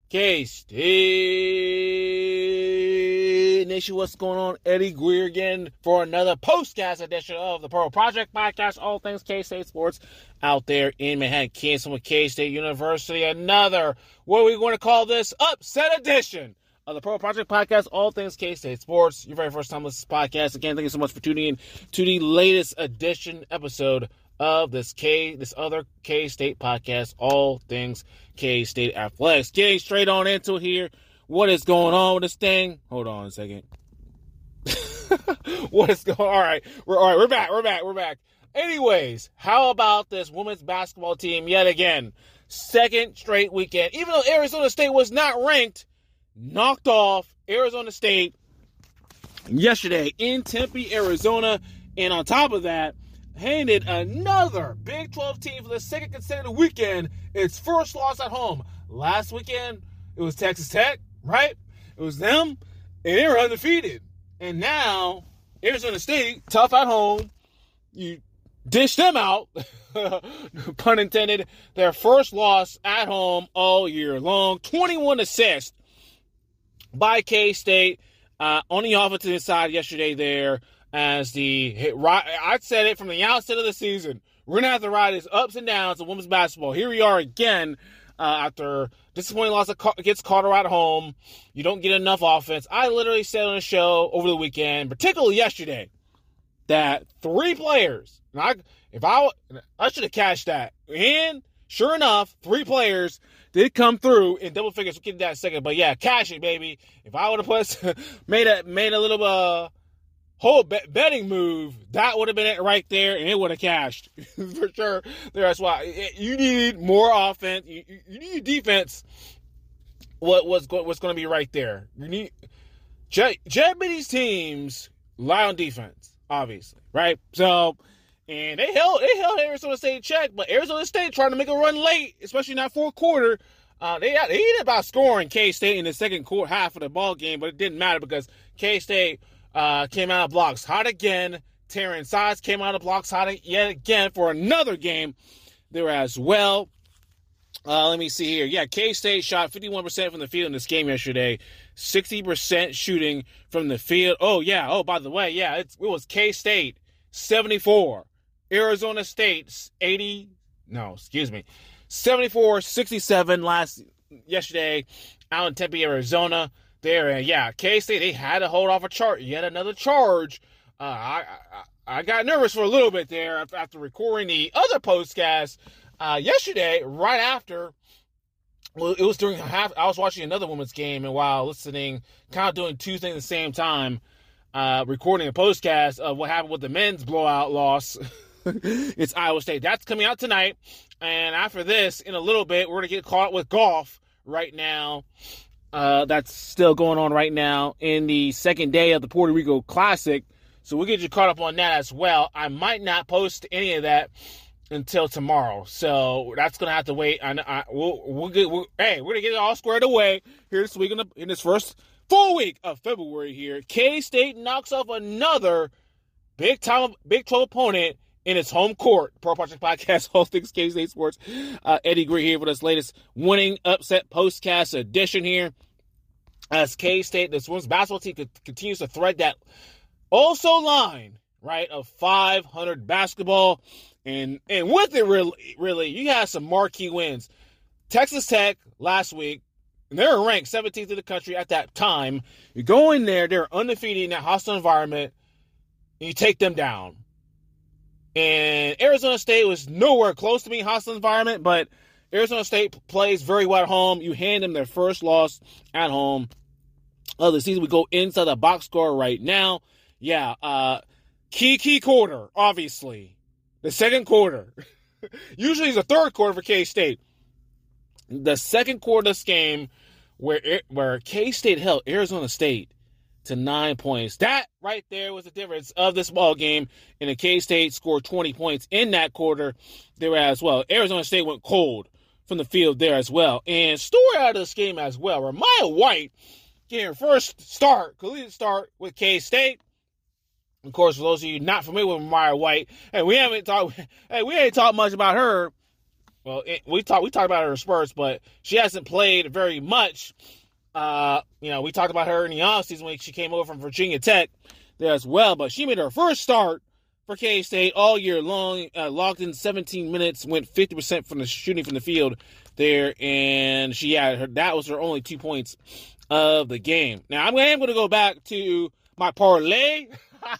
K-State Nation, what's going on? Eddie Greer again for another postcast edition of the Pearl Project Podcast, all things K-State sports out there in Manhattan, Kansas with K-State University. Another, what are we going to call this? Upset edition of the Pearl Project Podcast, all things K-State sports. Your very first time listening to this podcast. Again, thank you so much for tuning in to the latest edition episode of this other K-State podcast, all things K-State athletics. Getting straight on into it here. What is going on with this thing? Hold on a second. What is going on? All right, we're back. Anyways, how about this women's basketball team yet again? Second straight weekend. Even though Arizona State was not ranked, knocked off Arizona State yesterday in Tempe, Arizona. And on top of that, handed another Big 12 team for the second consecutive weekend its first loss at home. Last weekend, it was Texas Tech, right? It was them, and they were undefeated. And now, Arizona State, tough at home, you dish them out, pun intended, their first loss at home all year long. 21 assists by K-State on the offensive side yesterday there. As I said it from the outset of the season, we're going to have to ride these ups and downs of women's basketball. Here we are again after disappointing loss against Colorado at home. You don't get enough offense. I literally said on the show over the weekend, particularly yesterday, that three players, and I should have cashed that. And sure enough, three players did come through in double figures. We'll get to that in a second. But yeah, cash it, baby. If I would have made a little whole betting move, that would have been it right there, and it would have cashed for sure. That's why you need more offense. You need defense. What's going to be right there? You need Japanese teams rely on defense, obviously, right? So, and they held Arizona State in check, but Arizona State trying to make a run late, especially in that fourth quarter. They ended about scoring K-State in the second half of the ball game, but it didn't matter because K-State came out of blocks hot again. Terran Sides came out of blocks hot yet again for another game there as well. Let me see here. Yeah, K-State shot 51% from the field in this game yesterday. 60% shooting from the field. Oh, yeah. Oh, by the way, yeah, it was K-State 74. Arizona State 74-67 yesterday out in Tempe, Arizona. There, and yeah, K-State, they had to hold off yet another charge. I got nervous for a little bit there after recording the other postcast yesterday, right after. Well, it was during I was watching another women's game, and while listening, kind of doing two things at the same time, recording a postcast of what happened with the men's blowout loss. It's Iowa State. That's coming out tonight, and after this, in a little bit, we're going to get caught up with golf right now. That's still going on right now in the second day of the Puerto Rico Classic. So we'll get you caught up on that as well. I might not post any of that until tomorrow. So that's going to have to wait. We're going to get it all squared away here this week in this first full week of February here. K-State knocks off another Big 12 opponent in its home court. Pro Project Podcast, all things K-State sports. Eddie Greer here for this latest winning upset postcast edition here. As K-State, this women's basketball team continues to thread that also line, right, of 500 basketball. And with it, really, you had some marquee wins. Texas Tech last week, and they were ranked 17th in the country at that time. You go in there, they're undefeated in that hostile environment, and you take them down. And Arizona State was nowhere close to being hostile environment, but Arizona State plays very well at home. You hand them their first loss at home of the season. We go inside the box score right now. Yeah, key quarter, obviously. The second quarter. Usually it's the third quarter for K-State. The second quarter of this game where K-State held Arizona State to 9 points. That right there was the difference of this ball game. And the K-State scored 20 points in that quarter there as well. Arizona State went cold from the field there as well. And story out of this game as well. Ramaya White getting her first collegiate start with K-State. Of course, for those of you not familiar with Ramaya White, we ain't talked much about her well, we talked about her in spurts, but she hasn't played very much. We talked about her in the offseason when she came over from Virginia Tech there as well, but she made her first start for K-State all year long, logged in 17 minutes, went 50% from the shooting from the field there, and that was her only 2 points of the game. Now, I am going to go back to my parlay.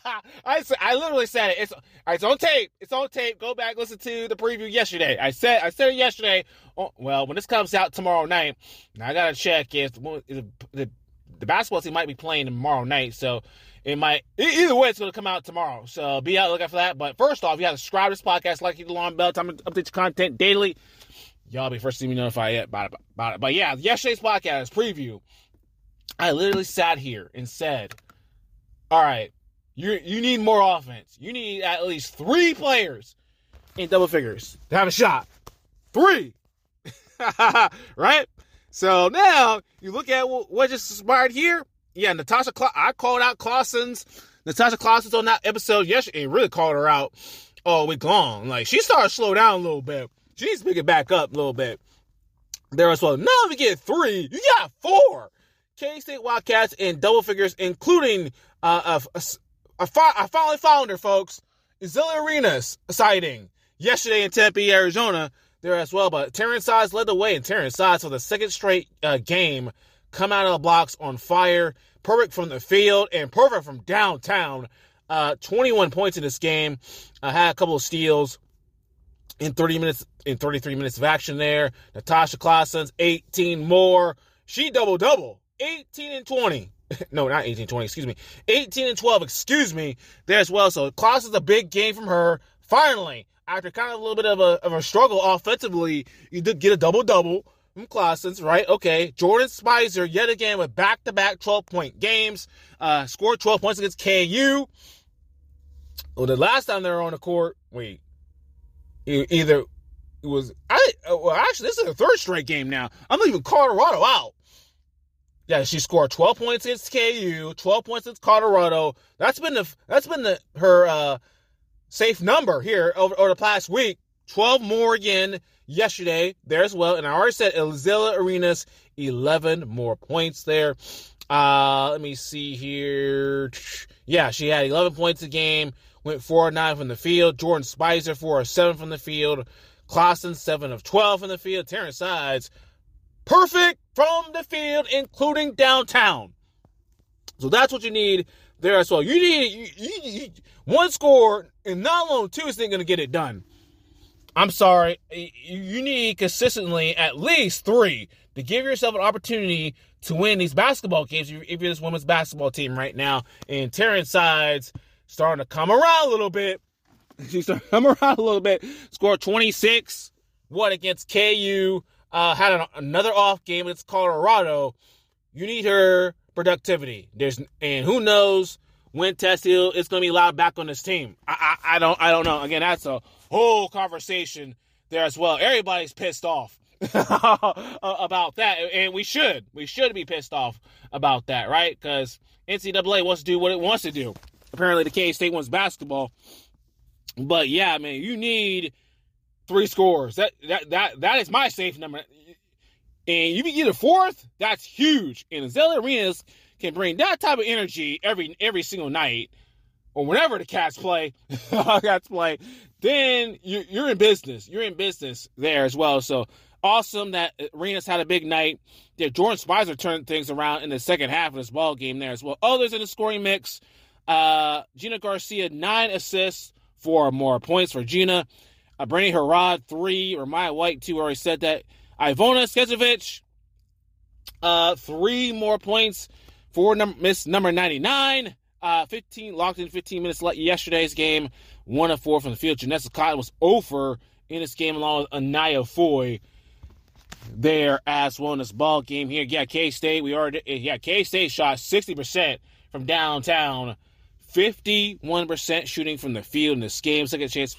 I literally said it. It's on tape. It's on tape. Go back, listen to the preview yesterday. I said it yesterday. Well, when this comes out tomorrow night, now I got to check if the basketball team might be playing tomorrow night, so it might, either way, it's going to come out tomorrow. So be out looking for that. But first off, you got to subscribe to this podcast, like the alarm bell, time to update your content daily. Y'all be first to be notified about it. But yeah, yesterday's podcast preview, I literally sat here and said, all right, you need more offense. You need at least 3 players in double figures to have a shot. 3. Right? So now you look at what just inspired here. Yeah, I called out Natasha Clausen's on that episode yesterday and really called her out all week long. Like, she started to slow down a little bit. She needs to pick it back up a little bit there as well. Now if you get 3, you got 4. K-State Wildcats in double figures, including I finally found her, folks. Zelia Arenas sighting yesterday in Tempe, Arizona there as well. But Terrence Sides led the way, and Terrence Sides for the second straight game come out of the blocks on fire. Perfect from the field and perfect from downtown. 21 points in this game. Had a couple of steals in 33 minutes of action there. Natasha Clausen's 18 more. She double-double. 18 and 20. No, not 18 20, excuse me. 18 and 12, excuse me, there as well. So Clausen's a big game from her. Finally, after kind of a little bit of a struggle offensively, you did get a double-double from Clausen's, right? Okay. Jordan Spicer, yet again, with back-to-back 12-point games. Scored 12 points against KU. Well, the last time they were on the court, actually, this is the 3rd straight game now. I'm leaving Colorado out. Yeah, she scored 12 points against KU, 12 points against Colorado. That's been her safe number here over the past week. 12 more again yesterday there as well. And I already said Zelia Arenas, 11 more points there. Let me see here. Yeah, she had 11 points a game, went 4 of 9 from the field. Jordan Spicer, 4 of 7 from the field. Clausen, 7 of 12 from the field. Terrence Sides, perfect from the field, including downtown. So that's what you need there as well. You need one score, and not alone 2 isn't going to get it done. I'm sorry. You need consistently at least 3 to give yourself an opportunity to win these basketball games if you're this women's basketball team right now. And Terrence Sides starting to come around a little bit. She's starting to come around a little bit. Scored 26. Against KU. Had another off game against Colorado. You need her productivity. And who knows when Tess Hill is going to be allowed back on this team. I don't know. Again, that's a whole conversation there as well. Everybody's pissed off about that, and we should be pissed off about that, right? Because NCAA wants to do what it wants to do. Apparently, the K-State wants basketball, but yeah, man, you need 3 scores. That is my safe number, and you can get a 4th. That's huge. And Zelia Arenas can bring that type of energy every single night, or whenever the Cats play. Then you're in business. You're in business there as well. So awesome that Arenas had a big night. Yeah, Jordan Spicer turned things around in the second half of this ball game there as well. Others in the scoring mix, Gina Garcia, 9 assists, 4 more points for Gina. Brittany Herrod, 3. Ramaya White, 2. Already said that. Ivona Skezovic, 3 more points for Miss number 99. 15 locked in 15 minutes left yesterday's game. 1 of 4 from the field. Janessa Cotton was over in this game along with Anaya Foy there as well in this ball game here. Yeah, K-State. K-State shot 60% from downtown. 51% shooting from the field in this game.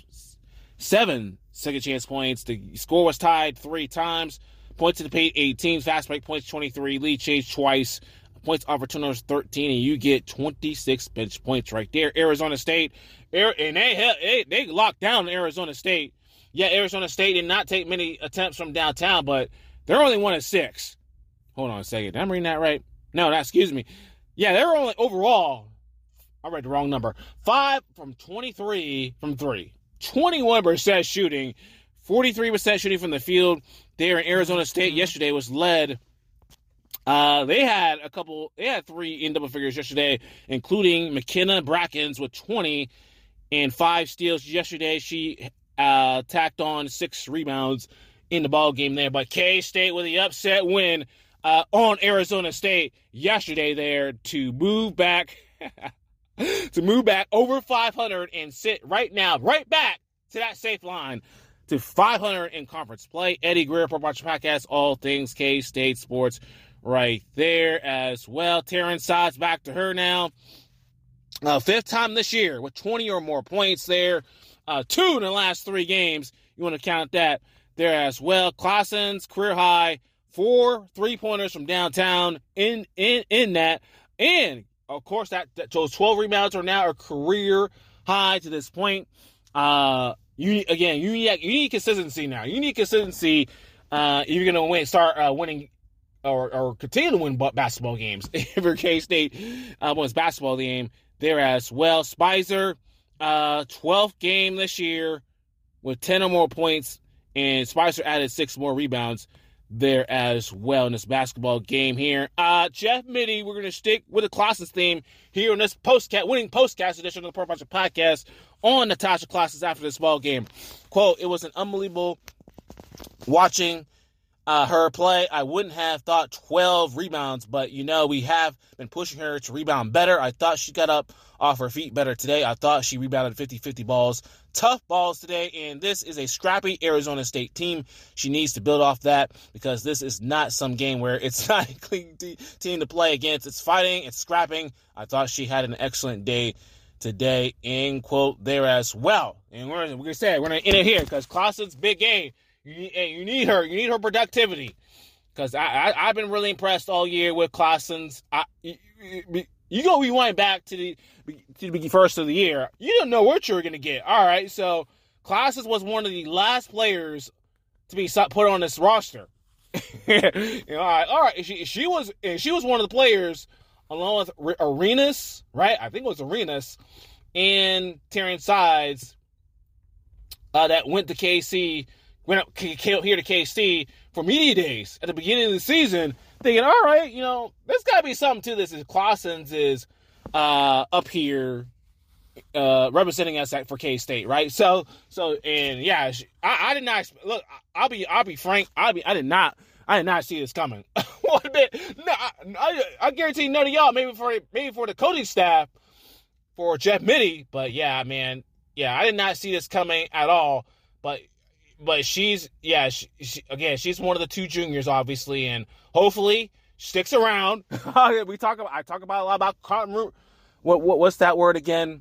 7 second chance points. The score was tied 3 times. Points to the paint 18. Fast break points 23. Lead change twice. Points off turnovers 13, and you get 26 bench points right there. Arizona State, and they locked down Arizona State Yeah, Arizona State did not take many attempts from downtown, but they're only 1 of 6. Hold on a second. Did I read that right? No, excuse me. Yeah, they're only overall, I read the wrong number, 5 from 23 from 3. 21% shooting, 43% shooting from the field. There in Arizona State yesterday was led. They had 3 in double figures yesterday, including McKenna Brackens with 20 and 5 steals yesterday. She tacked on 6 rebounds in the ball game there. But K-State with the upset win on Arizona State yesterday there to move back over 500 and sit right back to that safe line to 500 in conference play. Eddie Greer, Pro Watch Podcast, all things K-State sports right there as well. Taryn Sides back to her now. 5th time this year with 20 or more points there. 2 in the last 3 games. You want to count that there as well. Clausen's career high, 4 3-pointers from downtown in that. And, of course, those 12 rebounds are now a career high to this point. You need consistency now. You need consistency if you're going to start winning or continue to win basketball games. For K-State wins basketball game there as well. Spicer, 12th game this year with 10 or more points, and Spicer added 6 more rebounds there as well in this basketball game here. Jeff Mittie, we're going to stick with the Clausen's theme here on this winning postcast edition of the Pro Project Podcast on Natasha Clausen's after this ball game. Quote, "It was an unbelievable watching her play. I wouldn't have thought 12 rebounds, but, we have been pushing her to rebound better. I thought she got up off her feet better today. I thought she rebounded 50-50 balls. Tough balls today, and this is a scrappy Arizona State team. She needs to build off that because this is not some game where it's not a clean team to play against. It's fighting, it's scrapping. I thought she had an excellent day today," end quote there as well. And we're going to end it here because Clausen's big game. You need her productivity, because I've been really impressed all year with Clausen's. You go rewind back to the first of the year, you don't know what you're going to get. All right, so Clausen's was one of the last players to be put on this roster. All right. She was one of the players along with Arenas, right? I think it was Arenas and Terrence Sides that went to KC. Went up here to KC for media days at the beginning of the season, thinking, all right, there's got to be something to this. Clausen's is up here representing us for K-State, right? So, and yeah, I did not look. I'll be frank. I did not see this coming. One bit. No, I guarantee none of y'all. Maybe for the coaching staff, for Jeff Mittie, but yeah, man, I did not see this coming at all. But she's one of the 2 juniors, obviously, and hopefully sticks around. I talk about a lot about continuity. What's that word again?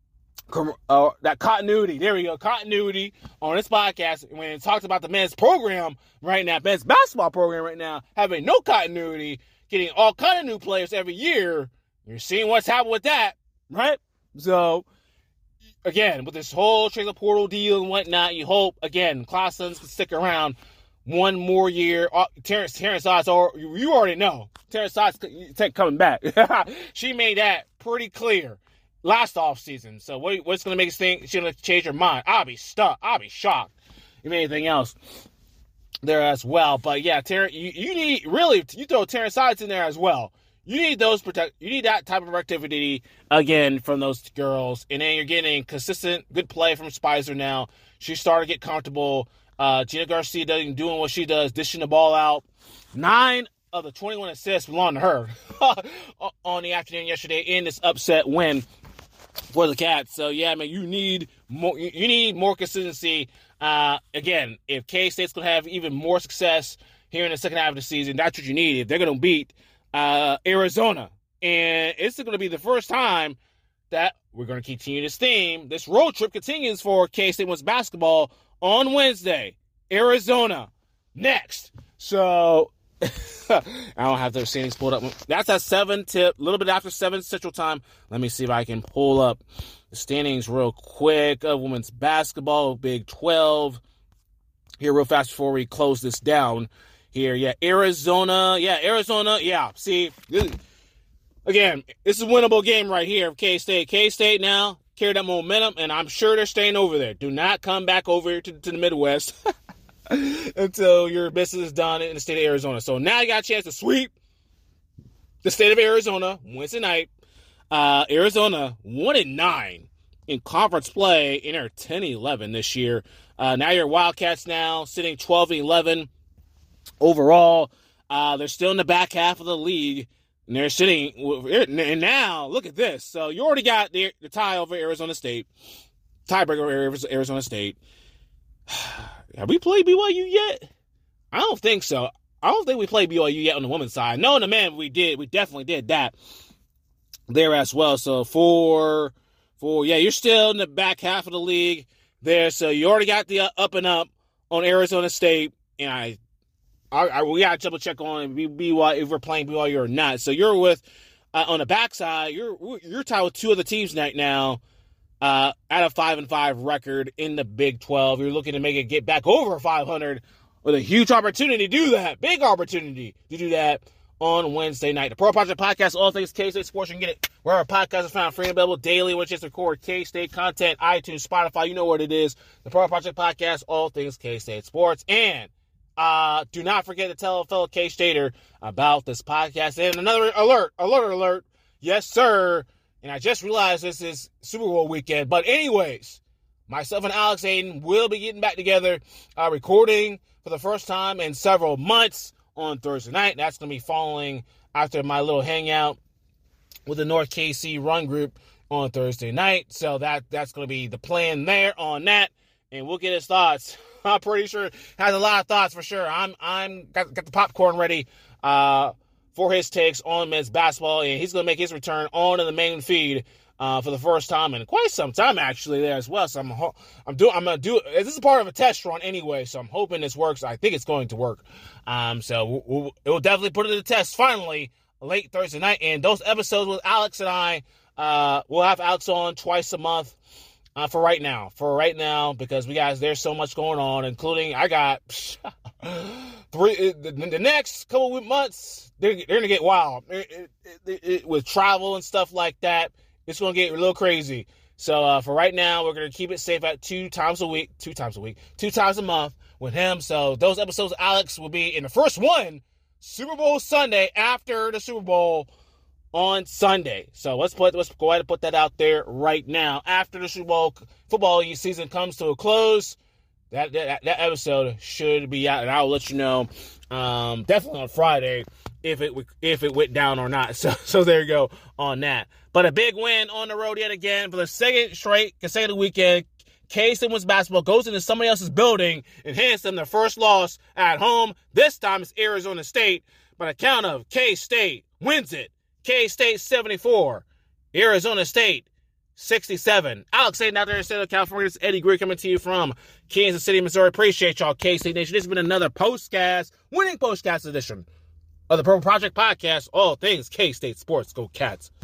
That continuity. There we go. Continuity on this podcast. When it talks about the men's program right now, men's basketball program right now, having no continuity, getting all kind of new players every year. You're seeing what's happened with that, right? So, again, with this whole transfer portal deal and whatnot, you hope, again, Clausen's can stick around one more year. Terrence Sides, you already know. Terrence Sides coming back. She made that pretty clear last offseason. So what's going to make us think she's going to change her mind? I'll be shocked if anything else there as well. But yeah, Terrence, you throw Terrence Sides in there as well. You need you need that type of activity again from those girls, and then you're getting consistent good play from Spicer now. She started to get comfortable. Gina Garcia doing what she does, dishing the ball out. 9 of the 21 assists belong to her on the afternoon yesterday in this upset win for the Cats. So yeah, man, you need more consistency. Again, if K-State's gonna have even more success here in the second half of the season, that's what you need. If they're gonna beat Arizona, and it's going to be the first time that we're going to continue this theme. This road trip continues for K-State women's basketball on Wednesday. Arizona next. So I don't have their standings pulled up. That's at 7 tip, a little bit after 7 Central Time. Let me see if I can pull up the standings real quick of women's basketball, Big 12. here real fast before we close this down here. Yeah, Arizona. Yeah, see, again, this is a winnable game right here of K-State. K-State now carry that momentum, and I'm sure they're staying over there. Do not come back over to the Midwest until your business is done in the state of Arizona. So now you got a chance to sweep the state of Arizona Wednesday night. Arizona 1-9 in conference play, and they're 10-11 this year. Now your Wildcats now sitting 12-11 overall. They're still in the back half of the league, and they're sitting. And now look at this. So you already got the tie over Arizona State, tiebreaker over Arizona State. Have we played BYU yet? I don't think so. I don't think we played BYU yet on the women's side. No, on the men we did. We definitely did that there as well. So you're still in the back half of the league there. So you already got the up and up on Arizona State, and we got to double check on BYU if we're playing BYU or not. So you're with on the backside. You're tied with two other teams right now at a 5-5 record in the Big 12. You're looking to make it get back over 500 with a huge opportunity to do that. Big opportunity to do that on Wednesday night. The Pro Project Podcast, all things K-State sports. You can get it wherever podcasts are found, free and available daily, which is record K-State content, iTunes, Spotify. You know what it is. The Pro Project Podcast, all things K-State sports. And do not forget to tell a fellow K-Stater about this podcast. And another alert. Yes, sir. And I just realized this is Super Bowl weekend. But anyways, myself and Alex Aiden will be getting back together, recording for the first time in several months on Thursday night. That's going to be following after my little hangout with the North KC Run Group on Thursday night. So that's going to be the plan there on that. And we'll get his thoughts. I'm pretty sure has a lot of thoughts for sure. I'm got the popcorn ready for his takes on men's basketball, and he's going to make his return onto the main feed for the first time in quite some time actually there as well. So I'm gonna do it. This is part of a test run anyway, so I'm hoping this works. I think it's going to work. So it will definitely put it to the test finally late Thursday night, and those episodes with Alex and I, we'll have Alex on twice a month. For right now, because there's so much going on, including I got the next couple of months, they're going to get wild. With travel and stuff like that, it's going to get a little crazy. So for right now, we're going to keep it safe at two times a month with him. So those episodes, Alex will be in the first one, Super Bowl Sunday after the Super Bowl on Sunday. So let's go ahead and put that out there right now. After the Super Bowl football season comes to a close, that episode should be out, and I'll let you know definitely on Friday if it went down or not. So there you go on that. But a big win on the road yet again for the second straight consecutive weekend. K-State women's basketball goes into somebody else's building and hands them their first loss at home. This time it's Arizona State, by the count of K-State wins it. K-State 74, Arizona State 67. Alex Aiden out there in the state of California. This is Eddie Greer coming to you from Kansas City, Missouri. Appreciate y'all, K-State Nation. This has been another winning postcast edition of the Pro Project Podcast. All things K-State sports. Go Cats.